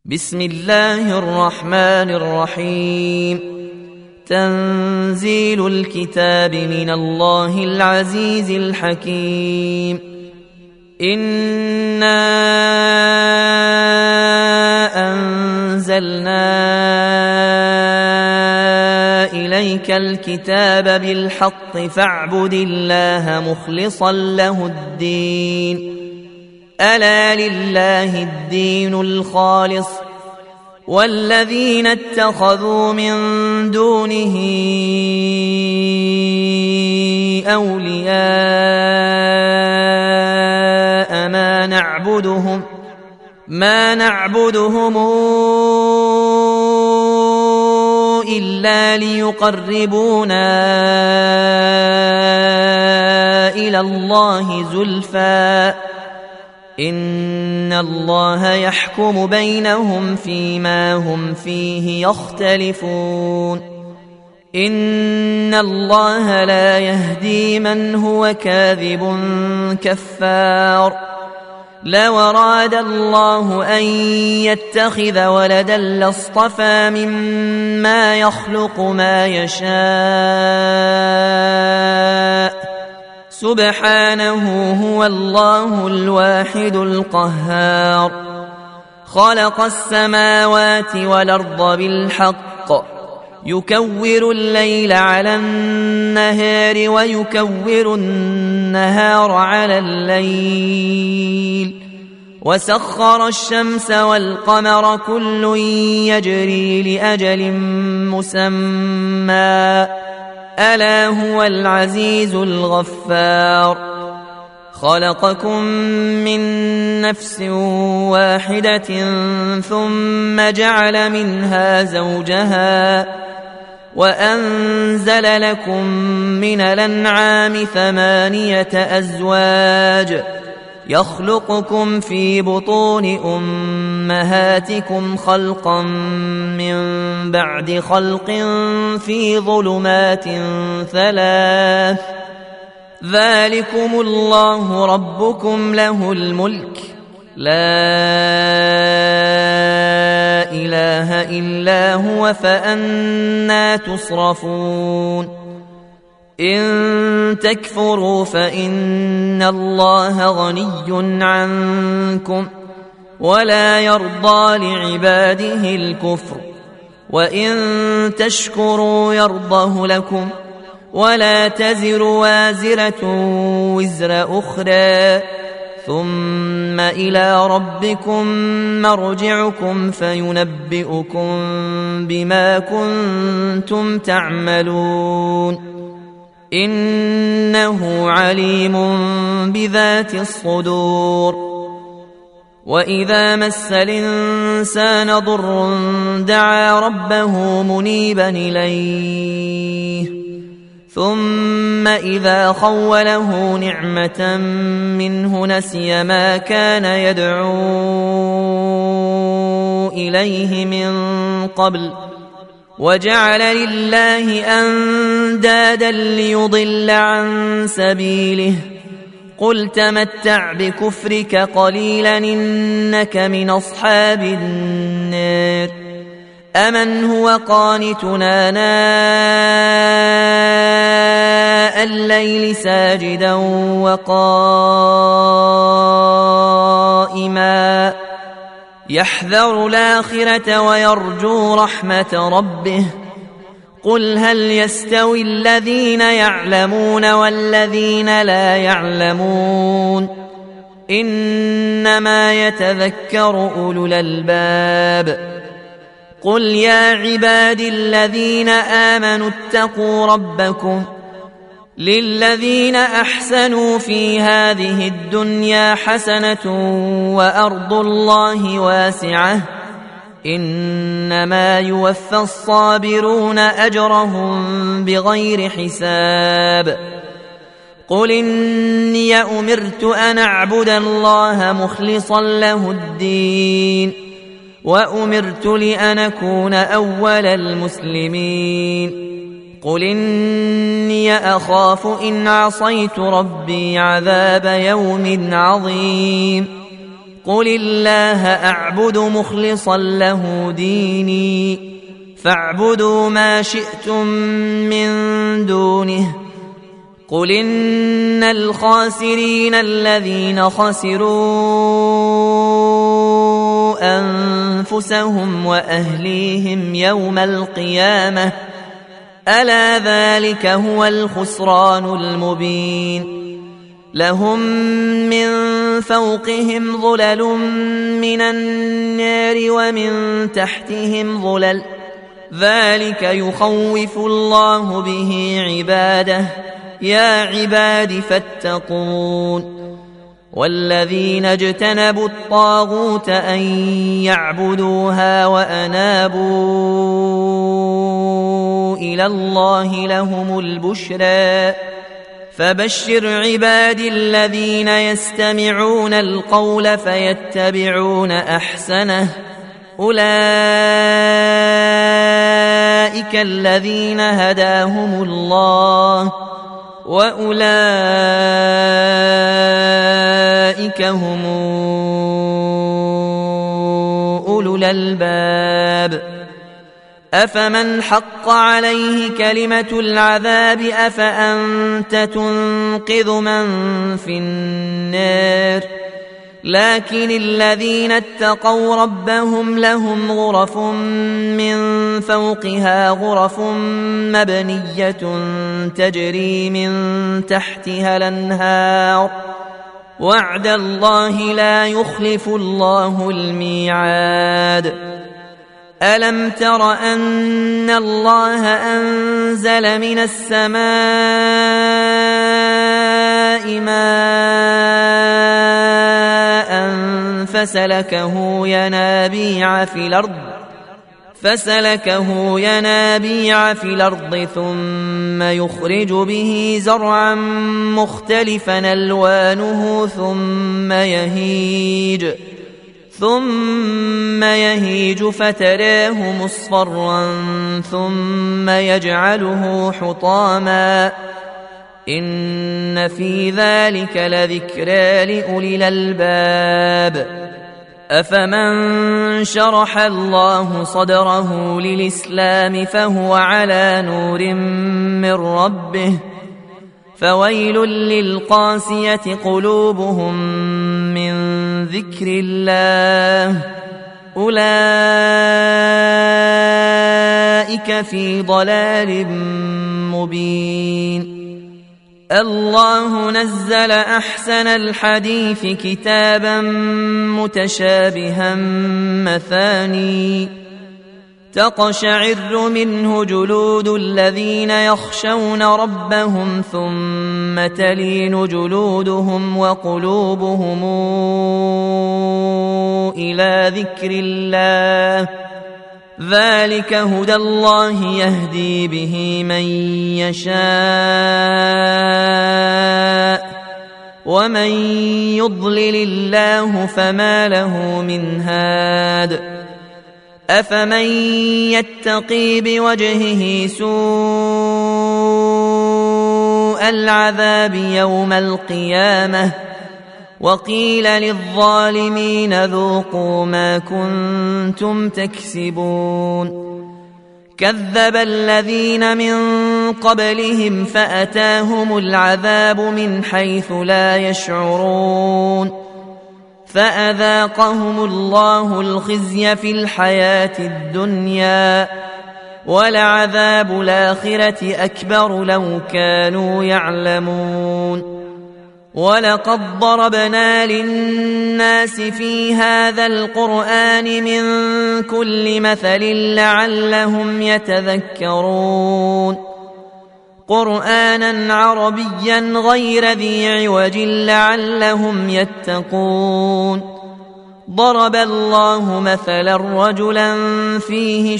بسم الله الرحمن الرحيم. تنزيل الكتاب من الله العزيز الحكيم. إنا أنزلنا إليك الكتاب بالحق فاعبد الله مخلصا له الدين. ألا لله الدين الخالص والذين اتخذوا من دونه أولياء ما نعبدهم إلا ليقربونا إلى الله زلفى إن الله يحكم بينهم فيما هم فيه يختلفون. إن الله لا يهدي من هو كاذب كفار. لو أراد الله أن يتخذ ولدا لاصطفى مما يخلق ما يشاء سبحانه هو الله الواحد القهار. خلق السماوات والأرض بالحق يكور الليل على النهار ويكور النهار على الليل وسخر الشمس والقمر كل يجري لأجل مسمى ألا هو العزيز الغفار. خلقكم من نفس واحدة ثم جعل منها زوجها وأنزل لكم من الأنعام 8 أزواج يخلقكم في بطون أمهاتكم خلقا من بعد خلق في ظلمات 3 ذلكم الله ربكم له الملك لا إله إلا هو فأنى تصرفون. إن تكفروا فإن الله غني عنكم ولا يرضى لعباده الكفر وإن تشكروا يرضه لكم ولا تزر وازرة وزر أخرى ثم إلى ربكم مرجعكم فينبئكم بما كنتم تعملون. إنه عليم بذات الصدور. وإذا مس الإنسان ضر دعا ربه منيبا إليه ثم إذا خوله نعمة منه نسي ما كان يدعو إليه من قبل وجعل لله أندادا ليضل عن سبيله. قل تمتع بكفرك قليلا إنك من أصحاب النار. أمن هو قانتنا ناء الليل ساجدا وقائما يحذر الآخرة ويرجو رحمة ربه. قل هل يستوي الذين يعلمون والذين لا يعلمون إنما يتذكر أولو الألباب. قل يا عبادي الذين آمنوا اتقوا ربكم للذين أحسنوا في هذه الدنيا حسنة وأرض الله واسعة إنما يوفى الصابرون أجرهم بغير حساب. قل إني أمرت أن أعبد الله مخلصا له الدين وأمرت لأن أكون أول المسلمين. قل إني أخاف إن عصيت ربي عذاب يوم عظيم. قل الله أعبد مخلصا له ديني فاعبدوا ما شئتم من دونه قل إن الخاسرين الذين خسروا أنفسهم وأهليهم يوم القيامة ألا ذلك هو الخسران المبين لهم من فوقهم ظلل من النار ومن تحتهم ظلل ذلك يخوف الله به عباده يا عباد فاتقون والذين اجتنبوا الطاغوت أن يعبدوها وأنابوا إلى الله لهم البشرى فبشر عبادي الذين يستمعون القول فيتبعون أحسنه أولئك الذين هداهم الله وأولئك هم أولو الألباب أفمن حق عليه كلمة العذاب أفأنت تنقذ من في النار لكن الذين اتقوا ربهم لهم غرف من فوقها غرف مبنية تجري من تحتها الأنهار وعد الله لا يخلف الله الميعاد ألم تر أن الله أنزل من السماء ماء فسلكه ينابيع في الأرض ثم يخرج به زرعا مختلفا ألوانه ثم يهيج فتراه مصفرا ثم يجعله حطاما إن في ذلك لذكرى لأولي الألباب أفمن شرح الله صدره للإسلام فهو على نور من ربه فويل للقاسية قلوبهم من ذكر الله أولئك في ضلال مبين الله نزل أحسن الحديث كتابا متشابها مثاني تقشعر منه جلود الذين يخشون ربهم ثم تلين جلودهم وقلوبهم إلى ذكر الله ذلك هدى الله يهدي به من يشاء ومن يضلل الله فما له من هاد أفمن يتقي بوجهه سوء العذاب يوم القيامة وقيل للظالمين ذوقوا ما كنتم تكسبون كذب الذين من قبلهم فأتاهم العذاب من حيث لا يشعرون فأذاقهم الله الخزي في الحياة الدنيا ولعذاب الآخرة أكبر لو كانوا يعلمون ولقد ضربنا للناس في هذا القرآن من كل مثل لعلهم يتذكرون قرآنا عربيا غير ذي عوج لعلهم يتقون ضرب الله مثلا رجلا فيه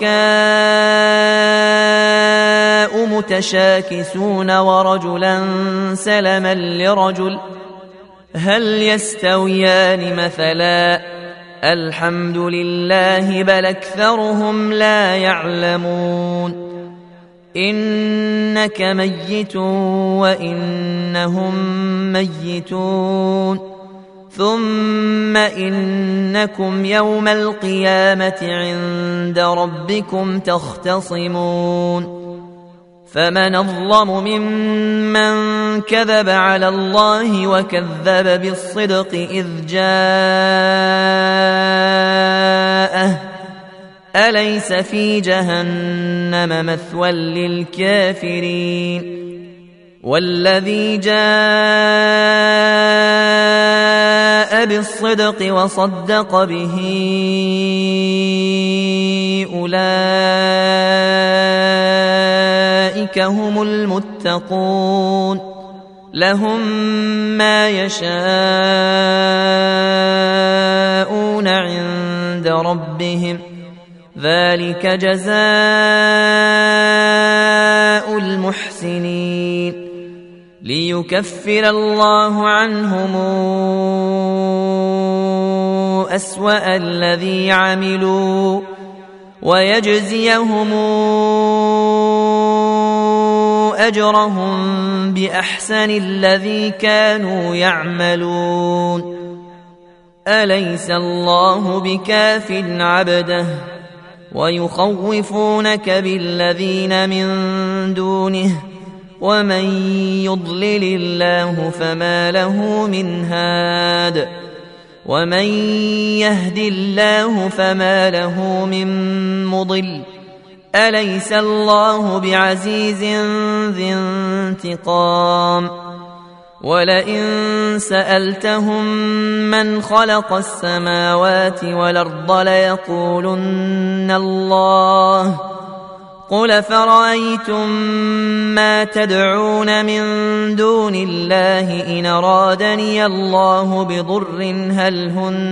شركاء متشاكسون ورجلا سلما لرجل هل يستويان مثلا الحمد لله بل أكثرهم لا يعلمون إنك ميت وإنهم ميتون ثم إنكم يوم القيامة عند ربكم تختصمون فمن أظلم ممن كذب على الله وكذب بالصدق إذ جاءه أليس في جهنم مثوى للكافرين والذي جاء بالصدق وصدق به أولئك هم المتقون لهم ما يشاءون عند ربهم ذلك جزاء المحسنين ليكفر الله عنهم أسوأ الذي عملوا ويجزيهم أجرهم بأحسن الذي كانوا يعملون أليس الله بكاف عبده ويخوفونك بالذين من دونه ومن يضلل الله فما له من هاد ومن يهد الله فما له من مضل أليس الله بعزيز ذي انتقام ولئن سألتهم من خلق السماوات والأرض ليقولن الله قل فرأيتم ما تدعون من دون الله إن أرادني الله بضر هل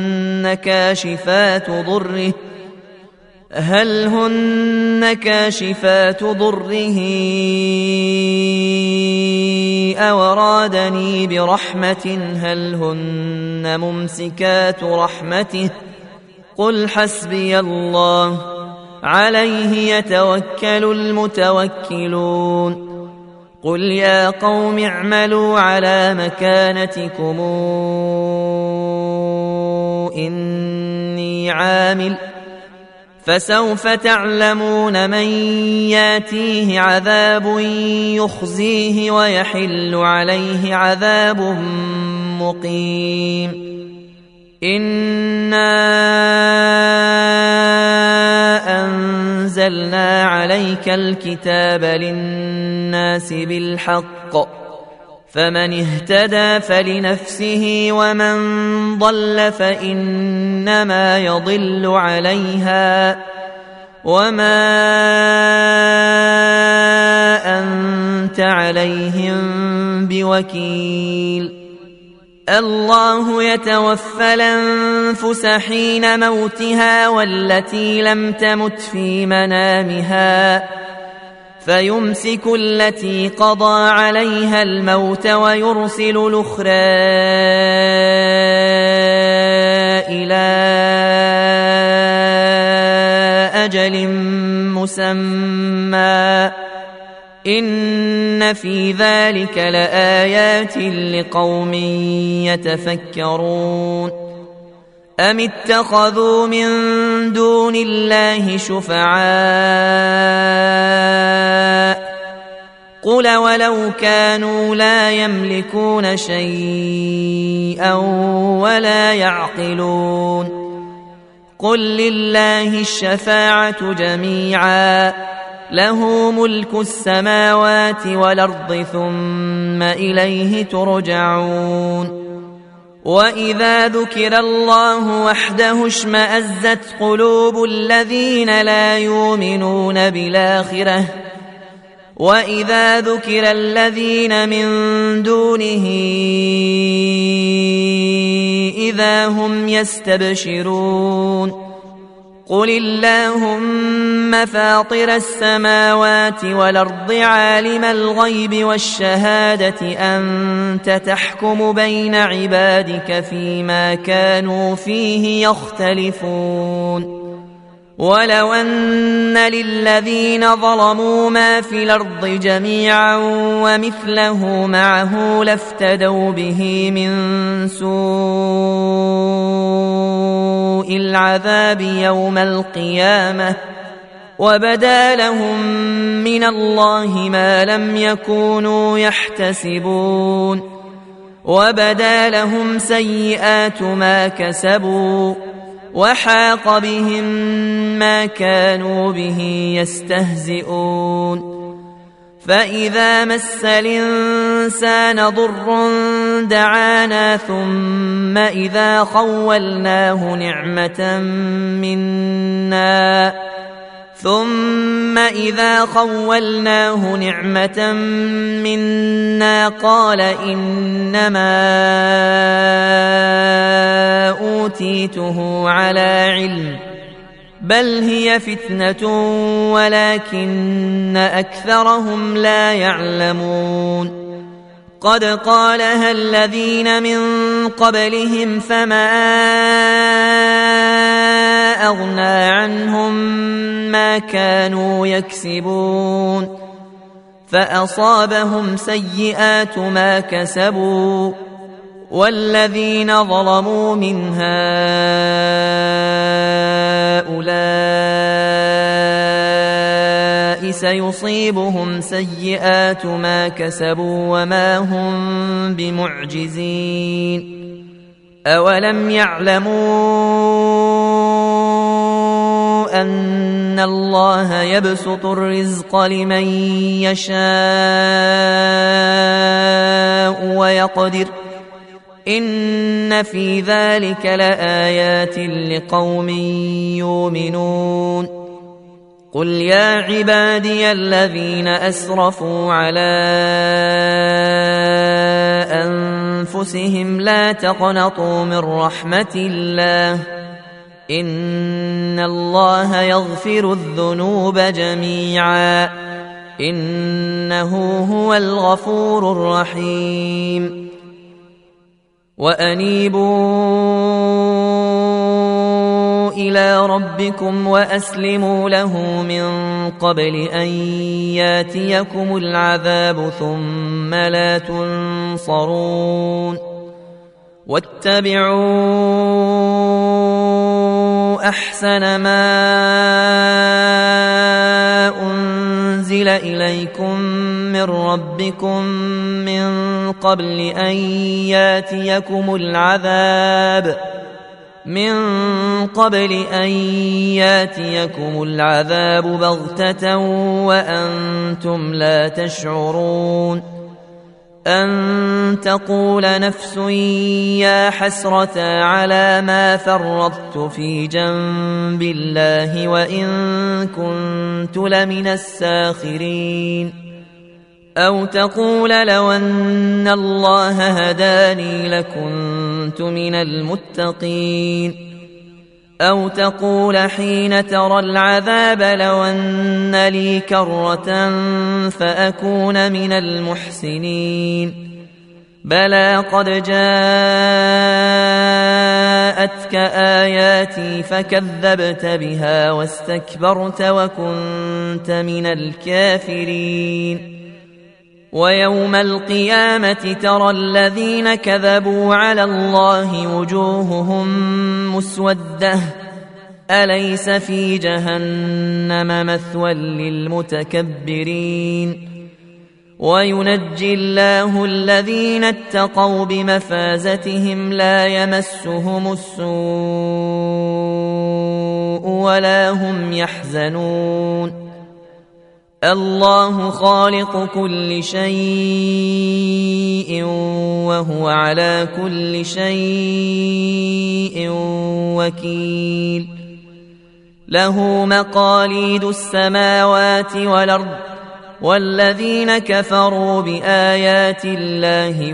هن كاشفات ضره أو أرادني برحمة هل هن ممسكات رحمته قل حسبي الله عليه يتوكل المتوكلون قل يا قوم اعملوا على مكانتكم إني عامل فسوف تعلمون من ياتيه عذاب يخزيه ويحل عليه عذاب مقيم إنا أنزلنا عليك الكتاب للناس بالحق فمن اهتدى فلنفسه ومن ضل فإنما يضل عليها وما أنت عليهم بوكيل الله يتوفى الأنفس حين موتها والتي لم تمت في منامها فيمسك التي قضى عليها الموت ويرسل الأخرى إلى أجل مسمى إن في ذلك لآيات لقوم يتفكرون أم اتخذوا من دون الله شفعاء قل ولو كانوا لا يملكون شيئا ولا يعقلون قل لله الشفاعة جميعا له ملك السماوات والأرض ثم إليه ترجعون وإذا ذكر الله وحده اشمأزت قلوب الذين لا يؤمنون بالآخرة وإذا ذكر الذين من دونه إذا هم يستبشرون قل اللهم فاطر السماوات والأرض عالم الغيب والشهادة أنت تحكم بين عبادك فيما كانوا فيه يختلفون ولو أن للذين ظلموا ما في الأرض جميعا ومثله معه لافتدوا به من سوء العذاب يوم القيامة وبدا لهم من الله ما لم يكونوا يحتسبون وبدا لهم سيئات ما كسبوا وحاق بهم ما كانوا به يستهزئون فإذا مس الإنسان ضر دعانا ثم إذا خولناه نعمة منا قال إنما أوتيته على علم بل هي فتنة ولكن أكثرهم لا يعلمون قد قالها الذين من قبلهم فما أغنى عنهم ما كانوا يكسبون فأصابهم سيئات ما كسبوا والذين ظلموا من هؤلاء سيصيبهم سيئات ما كسبوا وما هم بمعجزين أولم يعلموا أن الله يبسط الرزق لمن يشاء ويقدر إن في ذلك لآيات لقوم يؤمنون قل يا عبادي الذين أسرفوا على أنفسهم لا تقنطوا من رحمة الله إن الله يغفر الذنوب جميعا إنه هو الغفور الرحيم وأنيبوا إلى ربكم وأسلموا له من قبل أن ياتيكم العذاب ثم لا تنصرون واتبعوا أحسن ما أنزل إليكم من ربكم من قبل أن ياتيكم العذاب بغتة وأنتم لا تشعرون أن تقول نفس يا حسرة على ما فرطت في جنب الله وإن كنت لمن الساخرين أو تقول لو أن الله هداني لكنت من المتقين أو تقول حين ترى العذاب لو أن لي كرة فأكون من المحسنين بلى قد جاءتك آياتي فكذبت بها واستكبرت وكنت من الكافرين ويوم القيامة ترى الذين كذبوا على الله وجوههم مسودة أليس في جهنم مثوى للمتكبرين وينجي الله الذين اتقوا بمفازتهم لا يمسهم السوء ولا هم يحزنون الله خالق كل شيء وهو على كل شيء وكيل له مقاليد السماوات والأرض والذين كفروا بآيات الله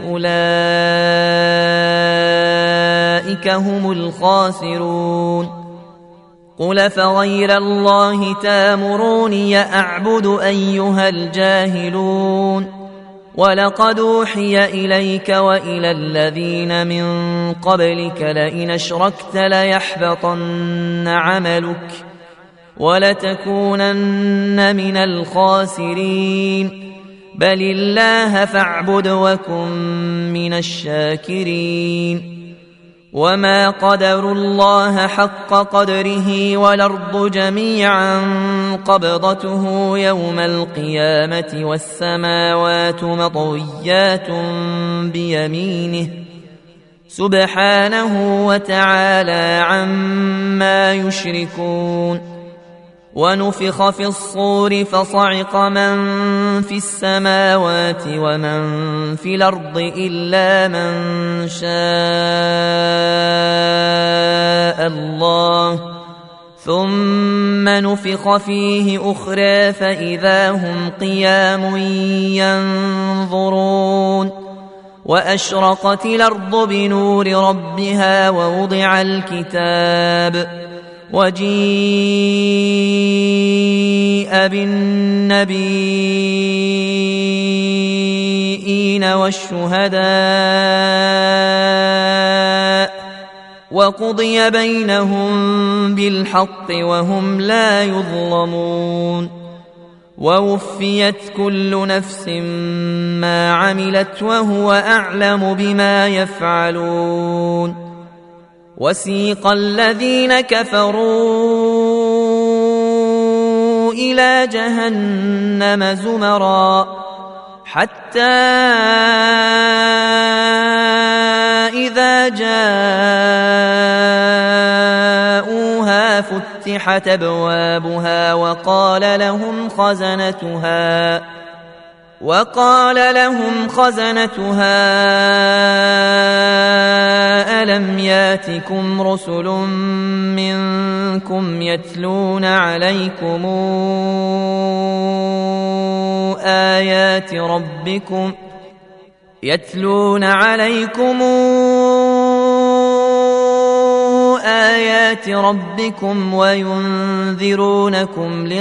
أولئك هم الخاسرون قل فغير الله تامروني أعبد أيها الجاهلون ولقد أوحي إليك وإلى الذين من قبلك لئن أشركت ليحبطن عملك ولتكونن من الخاسرين بل الله فاعبد وكن من الشاكرين وما قدروا الله حق قدره والأرض جميعا قبضته يوم القيامة والسماوات مطويات بيمينه سبحانه وتعالى عما يشركون ونفخ في الصور فصعق من في السماوات ومن في الأرض إلا من شاء الله ثم نفخ فيه أخرى فإذا هم قيام ينظرون وأشرقت الأرض بنور ربها ووضع الكتاب وجيء بالنبيين والشهداء وقضي بينهم بالحق وهم لا يظلمون ووفيت كل نفس ما عملت وهو أعلم بما يفعلون وسيق الذين كفروا إلى جهنم زمرا حتى إذا جاءوها فتحت أبوابها وقال لهم خزنتها ألم ياتكم رسل منكم يتلون عليكم آيات ربكم وينذرونكم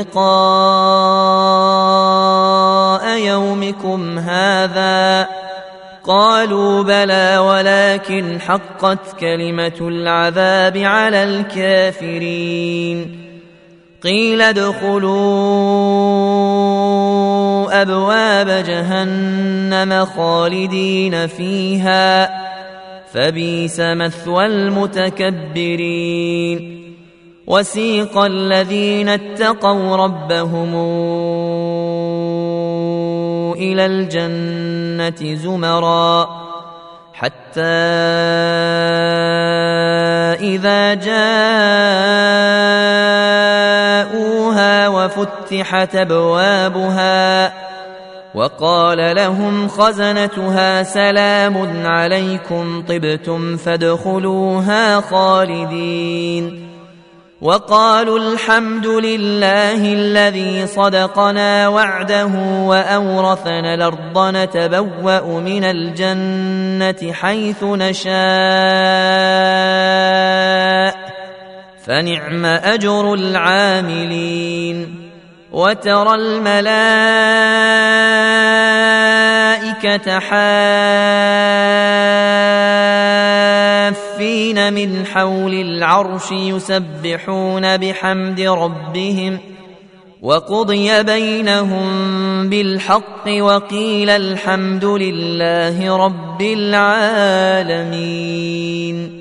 لقاء يومكم هذا قالوا بلى ولكن حقت كلمة العذاب على الكافرين قيل ادخلوا أبواب جهنم خالدين فيها فبئس مثوى المتكبرين وسيق الذين اتقوا ربهم إلى الجنة زمرا حتى إذا جاءوها وفتحت أبوابها وقال لهم خزنتها سلام عليكم طبتم فادخلوها خالدين وقالوا الحمد لله الذي صدقنا وعده وأورثنا الأرض نتبوأ من الجنة حيث نشاء فنعم أجر العاملين وترى الملائكة حافين من حول العرش يسبحون بحمد ربهم وقضي بينهم بالحق وقيل الحمد لله رب العالمين.